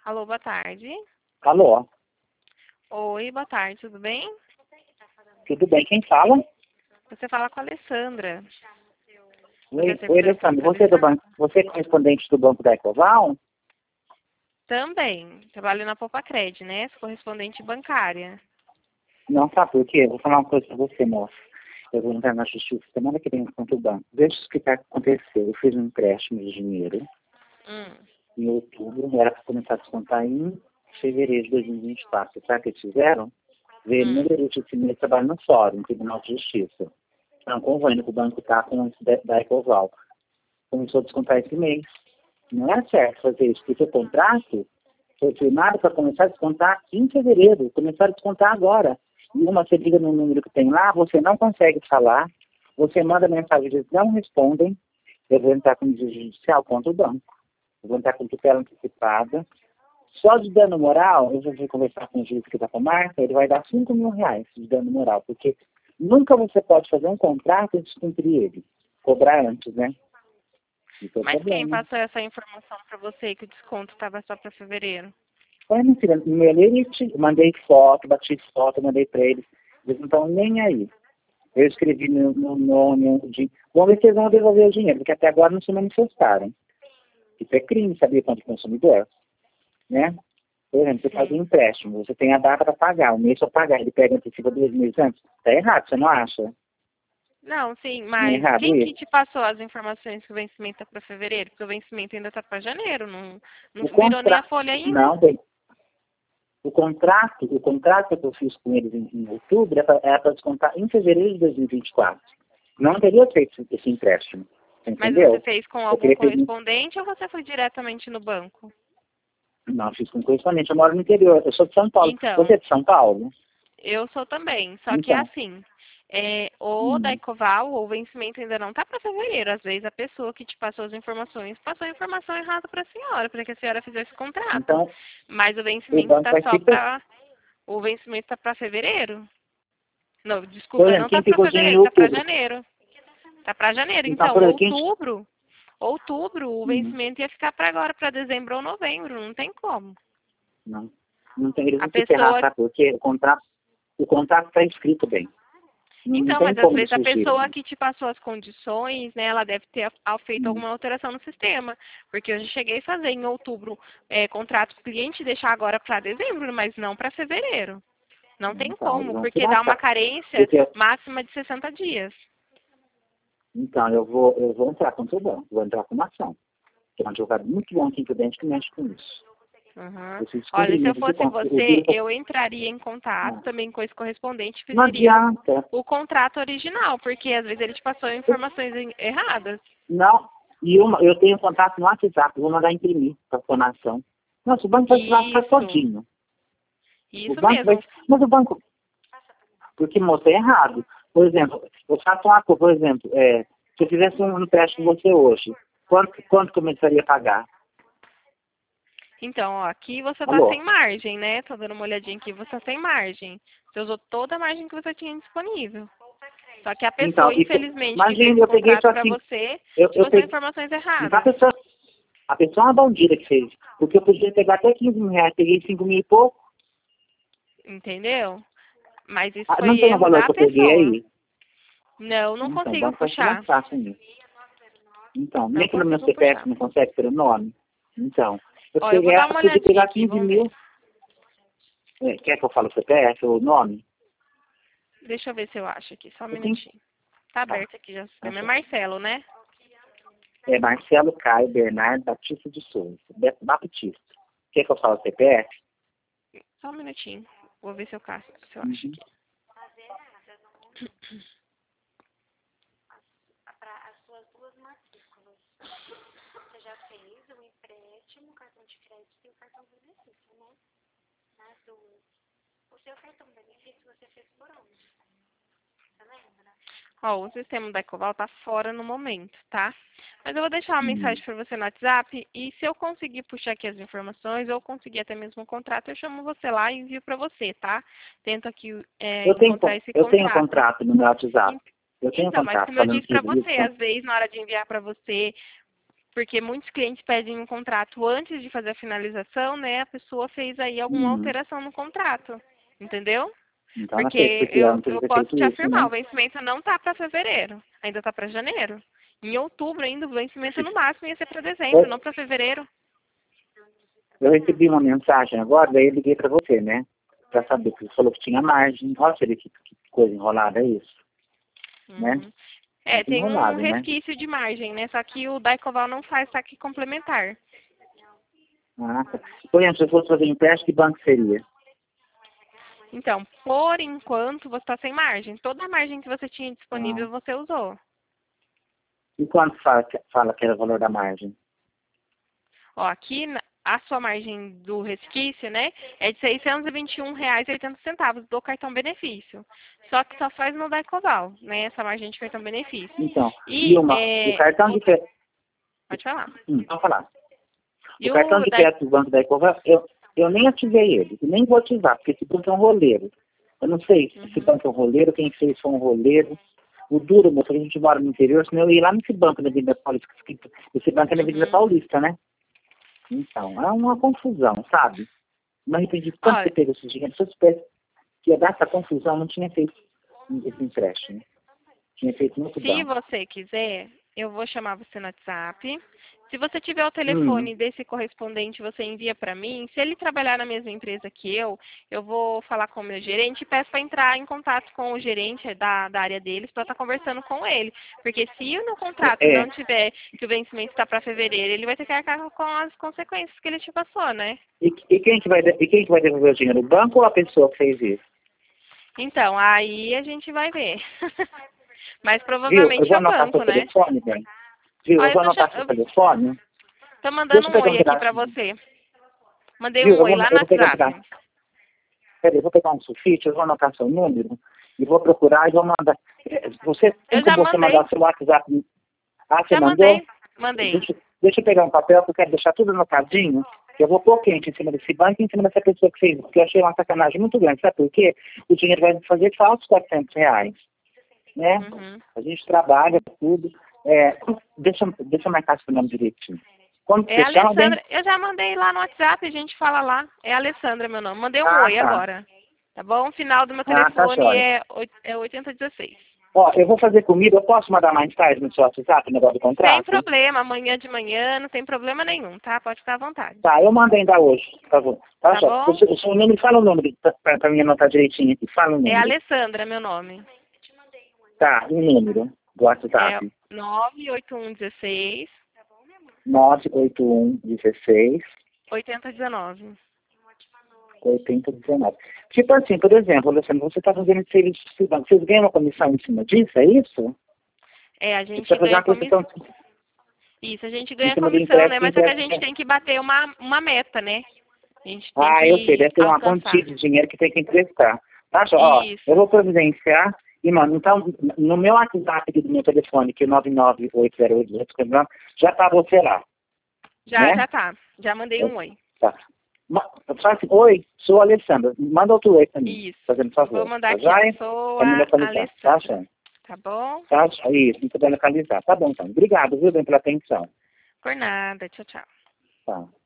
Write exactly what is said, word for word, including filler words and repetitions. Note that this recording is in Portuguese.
Alô, boa tarde. Alô, Oi, boa tarde, tudo bem? tudo bem? Quem fala? Você fala com a Alessandra. Oi, Você é oi servidor Alessandro, público você é da do Informa- banco, você é correspondente do Banco da Ecoval? Também. Trabalho na Popacred, né? Sou correspondente bancária. Não sabe por quê? Vou falar uma coisa pra você, moça. Eu vou entrar na justiça semana que vem contra o banco. Deixa eu explicar o que aconteceu. Eu fiz um empréstimo de dinheiro Hum. em outubro, era para começar a descontar em fevereiro de dois mil e vinte e quatro. Sabe o que eles fizeram? Veio Hum. número de esse mês trabalho no fórum, no Tribunal de Justiça. Não convém que o banco está com esse da da Ecoval. Começou a descontar esse mês. Não é certo fazer isso, porque o contrato foi firmado para começar a descontar aqui em fevereiro, começar a descontar agora. E uma você liga no número que tem lá, você não consegue falar, você manda mensagem, eles não respondem, eu vou entrar com medida judicial contra o banco. Eu vou entrar com tutela antecipada. Só de dano moral, eu já vou conversar com o juiz que está com a marca, ele vai dar cinco mil reais de dano moral, porque nunca você pode fazer um contrato e descumprir ele. Cobrar antes, né? Isso é o Mas quem problema. passou essa informação para você que o desconto estava só para fevereiro? Olha, minha filha, no meu limite, mandei foto, bati foto, mandei para eles. Eles não estão nem aí. Eu escrevi no no nome, de... Vamos ver se eles vão devolver o dinheiro, porque até agora não se manifestaram. Isso é crime, sabia, contra o consumidor? Né? Por exemplo, você faz um Sim. empréstimo, você tem a data para pagar, o mês para pagar, ele pega antecipa dois meses antes. Está errado, você não acha? Não, sim, Não é mas errado quem que isso? te passou as informações que o vencimento está para fevereiro? Porque o vencimento ainda está para janeiro, não, não O virou nem a contrato... folha ainda. Não, bem, o contrato, o contrato que eu fiz com eles em, em outubro era para descontar em fevereiro de dois mil e vinte e quatro. Não teria feito esse empréstimo, Mas você entendeu? fez com Eu algum queria ter... correspondente ou você foi diretamente no banco? Não, fiz com correspondente, eu moro no interior, eu sou de São Paulo. Você Então, é de São Paulo? eu sou também, só que é Então, assim, é, o da hum, Ecoval, o vencimento ainda não está para fevereiro. Às vezes a pessoa que te passou as informações passou a informação errada para a senhora, para que a senhora fizesse o contrato. então Mas o o vencimento banco está vai só se... per- para. O vencimento está para fevereiro? Não, Por desculpa, não exemplo, está quem para pegou dinheiro fevereiro, em está para outubro. janeiro. Está para janeiro. Então, Então, por exemplo, quem... outubro, outubro, o Hum, vencimento ia ficar para agora, para dezembro ou novembro, não tem como. não, não tem, eles A vão se ferrar, pessoa sabe? Porque o contrato o contrato está escrito bem. Não, não Então, tem mas às como eles vezes a pessoa fugirem. que te passou as condições, né, ela deve ter a- feito Hum, alguma alteração no sistema. Porque eu já cheguei a fazer em outubro é, contrato com o cliente e deixar agora para dezembro, mas não para fevereiro. Não tem então, eles como, vão se porque dá uma lascar. carência Porque, máxima de sessenta dias. então, eu vou, eu vou entrar contra o banco, vou entrar com uma ação. Tem um advogado muito bom aqui dentro que mexe com isso. Uhum. Eu fiz Olha, se eu descobrimento de fosse banco. Eu você, digo que eu entraria em contato ah, também com esse correspondente e não pediria o, adianta. o contrato original, porque às vezes ele te passou informações em- erradas. Não. E uma, eu tenho contato no WhatsApp, vou mandar imprimir para a na ação. Nossa, o banco vai se lascar Isso, todinho. O isso banco vai. mesmo. Mas o banco. Porque, moça, é errado. Por exemplo, eu faço uma coisa, por exemplo, é, se eu fizesse um empréstimo com você hoje, quanto, quanto começaria a pagar? Então, ó, aqui você tá Alô? sem margem, né? Tô dando uma olhadinha aqui, você tá sem margem. Você usou toda a margem que você tinha disponível. Só que a Então, pessoa, isso, infelizmente, que fez imagina, o eu peguei isso contrato para assim, você, eu, te eu passou peguei, informações então a erradas. pessoa, a pessoa é uma bandida que fez, porque eu podia pegar até quinze mil reais, peguei cinco mil e pouco, Entendeu? Mas isso ah, não foi tem o erro valor da que eu peguei pessoa. aí. Não, não Então, o consigo banco vai se puxar. lançar com isso. Então, Não nem pelo meu consigo C P F puxar. não consegue pelo nome. Então, eu Ó, eu vou peguei, dar eu uma podia olhadinha pegar aqui, quinze vamos ver. mil, é, quer que eu fale o C P F ou o nome? Deixa eu ver se eu acho aqui, só um Eu tenho, minutinho. Tá tá, aberto aqui já o sistema. É acho. Marcelo, né? É Marcelo Caio Bernardo Batista de Souza, Be- Baptista. Quer que eu fale o C P F? Só um minutinho. Vou ver se eu, caço, se eu acho Uhum. aqui. Ó, o sistema da Ecoval tá fora no momento, tá? Mas eu vou deixar uma Hum. mensagem para você no WhatsApp e se eu conseguir puxar aqui as informações ou conseguir até mesmo o contrato, eu chamo você lá e envio para você, tá? Tento aqui é, Eu tenho, encontrar esse eu tenho contrato. contrato no meu WhatsApp. En- Eu tenho Então, mas contrato como eu falando disse que para isso. você, às vezes na hora de enviar para você porque muitos clientes pedem um contrato antes de fazer a finalização, né? A pessoa fez aí alguma Uhum. alteração no contrato, entendeu? Então ela fez, Porque porque ela eu, não eu podia ter posso feito te isso, afirmar, né? o vencimento não tá para fevereiro, ainda tá para janeiro. Em outubro ainda o vencimento no máximo ia ser para dezembro, Eu, não para fevereiro. eu recebi uma mensagem agora, daí eu liguei pra você, né? Pra saber, porque você falou que tinha margem. Olha, você vê que, que coisa enrolada é isso, né? Uhum. É, Muito tem um enrolado, né? resquício de margem, né? Só que o Daicoval não faz saque complementar. Ah, tá. Por exemplo, se eu fosse fazer empréstimo, que banco seria? Então, por enquanto, você está sem margem. Toda a margem que você tinha Ah. disponível, você usou. E quanto fala, que- fala que era o valor da margem? Ó, aqui na- a sua margem do resquício, né, é de seiscentos e vinte e um reais e oitenta centavos do cartão benefício. Só que só faz no Daicoval, né, essa margem de cartão benefício. Então, e E, uma, o é, cartão o, de crédito, pode falar. hum, vamos falar. O E cartão o de Dai, crédito do Banco da Ecova, eu, eu nem ativei ele, e nem vou ativar, porque esse banco é um roleiro. Eu não sei se esse uhum, banco é um roleiro, quem fez foi um roleiro. O duro, moço, a gente mora no interior, senão eu ia lá nesse banco da Avenida Paulista, que- esse banco é na Avenida uhum. Paulista, né? Então, é uma confusão, sabe? Não entendi tanto que Olha, você pegou esse dinheiro. Se eu soubesse que ia dar essa confusão, eu não tinha feito esse empréstimo. Tinha feito no outro se banco. você quiser, eu vou chamar você no WhatsApp. Se você tiver o Hum, telefone desse correspondente, você envia para mim. Se ele trabalhar na mesma empresa que eu, eu vou falar com o meu gerente e peço para entrar em contato com o gerente da, da área deles para estar conversando com ele. Porque se no contrato é, não tiver que o vencimento está para fevereiro, ele vai ter que arcar com as consequências que ele te passou, né? e, e quem que vai, de- e quem que vai devolver o dinheiro? O banco ou a pessoa que fez isso? Então, aí a gente vai ver. Mas Viu? Eu provavelmente vou é o anotar seu banco, né? telefone, bem. Viu? Ó, Eu eu vou tô, cha- anotar seu eu telefone. tô mandando Deixa eu um pegar oi um aqui pra pedaço. você. Mandei Viu? um Eu oi vou, lá no eu vou pegar um pedaço. WhatsApp. Peraí, eu vou pegar um sulfite, eu vou anotar seu número e vou procurar e vou mandar. É, Você, tem Eu como já você mandar mandei. seu WhatsApp? Ah, você Já mandou? mandei. Mandei. Deixa, deixa eu pegar um papel, porque eu quero deixar tudo anotadinho. Que eu vou pôr quente em cima desse banco e em cima dessa pessoa que fez, porque eu achei uma sacanagem muito grande. Sabe por quê? O dinheiro vai fazer falta os quatrocentos reais. Né? Uhum. A gente trabalha, tudo. É, deixa, deixa eu marcar seu nome direitinho. Como que É a você chama, bem? Alessandra. Eu já mandei lá no WhatsApp, a gente fala lá. É a Alessandra, meu nome. Mandei um Ah, oi tá. agora. Tá bom? O final do meu Ah, tá telefone jóia. é, oi- é oitocentos e dezesseis. Ó, eu vou fazer comida, eu posso mandar mais tarde no seu WhatsApp, o negócio do Sem contrato? problema, amanhã de manhã, não tem problema nenhum, tá? Pode ficar à vontade. Tá, eu mando ainda hoje, por favor. Tá, Tá só. O bom? seu, o seu número, fala o número, pra, pra pra mim anotar direitinho aqui. Fala o É a número. Alessandra, meu nome. Tá, o número do É WhatsApp. nove oito um um seis, nove oito um um seis oito zero um nove. oito zero um nove. Tipo assim, por exemplo, Alessandro, você está fazendo esse serviço de banco, vocês ganham uma comissão em cima disso, é isso? É, a Você gente precisa fazer ganha uma comissão. questão Isso, a gente em ganha cima do comissão, né? empréstimo, Mas só que a gente empréstimo. tem que bater uma, uma meta, né? A gente tem Ah, eu sei, que deve ter uma quantia alcançar. de dinheiro que tem que emprestar. Tá, só, ó, eu Isso. vou providenciar, e, mano, então, no meu WhatsApp aqui do meu telefone, que é nove nove oito zero oito, já tá você lá, Já, né? já tá. Já mandei um oi. Tá. Ma- Fala assim, oi, sou a Alessandra. Manda outro oi pra mim, Isso. fazendo Vou favor. mandar Tá aqui, ó. joia? Sou Pra me a localizar, tá, Alessandra. Xan? Tá bom? Tá, isso, não poder localizar. Tá bom, então. Obrigado, viu, bem, pela atenção. Por nada. Tchau, tchau. Tá.